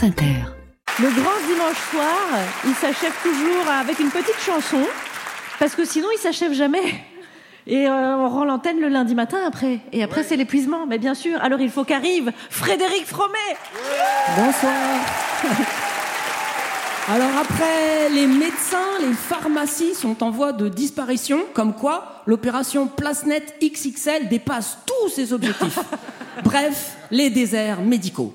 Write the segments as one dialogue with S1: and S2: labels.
S1: France Inter.
S2: Le grand dimanche soir, il s'achève toujours avec une petite chanson, parce que sinon il s'achève jamais. Et on rend l'antenne le lundi matin après. Et après c'est l'épuisement, mais bien sûr. Alors il faut qu'arrive Frédéric Fromet.
S3: Bonsoir. Alors après, les médecins, les pharmacies sont en voie de disparition, comme quoi l'opération PlaceNet XXL dépasse tous ses objectifs. Bref, les déserts médicaux.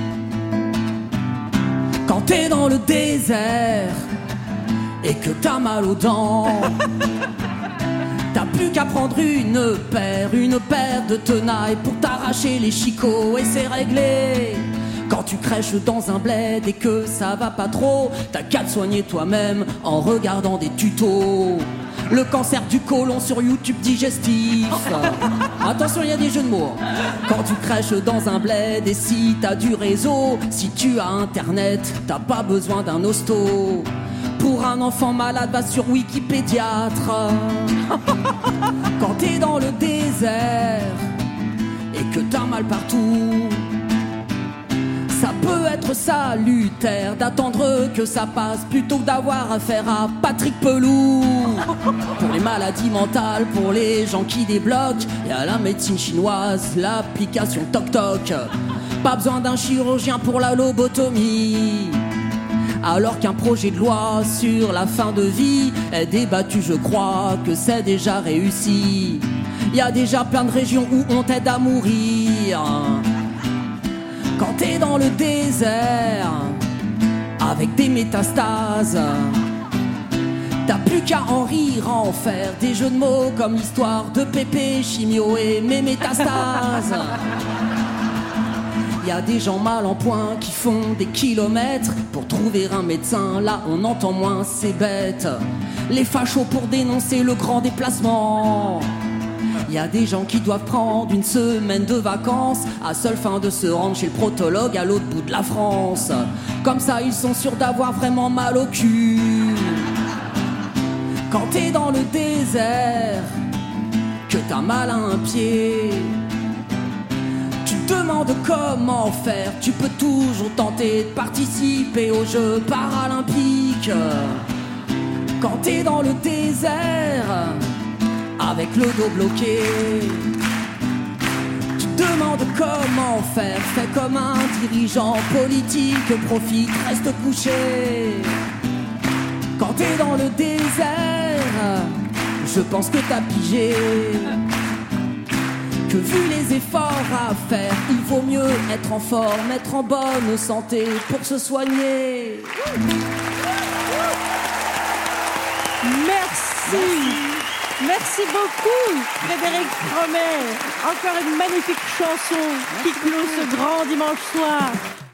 S3: Quand t'es dans le désert et que t'as mal aux dents, t'as plus qu'à prendre une paire de tenailles pour t'arracher les chicots et c'est réglé. Quand tu crèches dans un bled et que ça va pas trop, t'as qu'à te soigner toi-même en regardant des tutos. Le cancer du côlon sur YouTube digestif. Attention, il y a des jeux de mots. Quand tu crèches dans un bled et si t'as du réseau, si tu as internet, t'as pas besoin d'un hosto. Pour un enfant malade, va sur Wikipédiatre. Quand t'es dans le désert et que t'as mal partout, ça peut être salutaire d'attendre que ça passe plutôt que d'avoir affaire à Patrick Pelou. Pour les maladies mentales, pour les gens qui débloquent, y a la médecine chinoise, l'application Toc Toc. Pas besoin d'un chirurgien pour la lobotomie. Alors qu'un projet de loi sur la fin de vie est débattu, je crois que c'est déjà réussi. Y a déjà plein de régions où on t'aide à mourir. Quand t'es dans le désert, avec des métastases, t'as plus qu'à en rire, en faire des jeux de mots comme l'histoire de Pépé, Chimio et mes métastases. Y a des gens mal en point qui font des kilomètres pour trouver un médecin, là on entend moins, c'est bête. Les fachos pour dénoncer le grand déplacement. Y a des gens qui doivent prendre une semaine de vacances à seule fin de se rendre chez le protologue à l'autre bout de la France. Comme ça ils sont sûrs d'avoir vraiment mal au cul. Quand t'es dans le désert, que t'as mal à un pied, tu te demandes comment faire. Tu peux toujours tenter de participer aux Jeux paralympiques. Quand t'es dans le désert, avec le dos bloqué, tu te demandes comment faire. Fais comme un dirigeant politique, profite, reste couché. Quand t'es dans le désert, je pense que t'as pigé que vu les efforts à faire, il vaut mieux être en forme, être en bonne santé pour se soigner.
S2: Merci. Merci beaucoup, Frédéric Fromet. Encore une magnifique chanson qui clôt ce grand dimanche soir.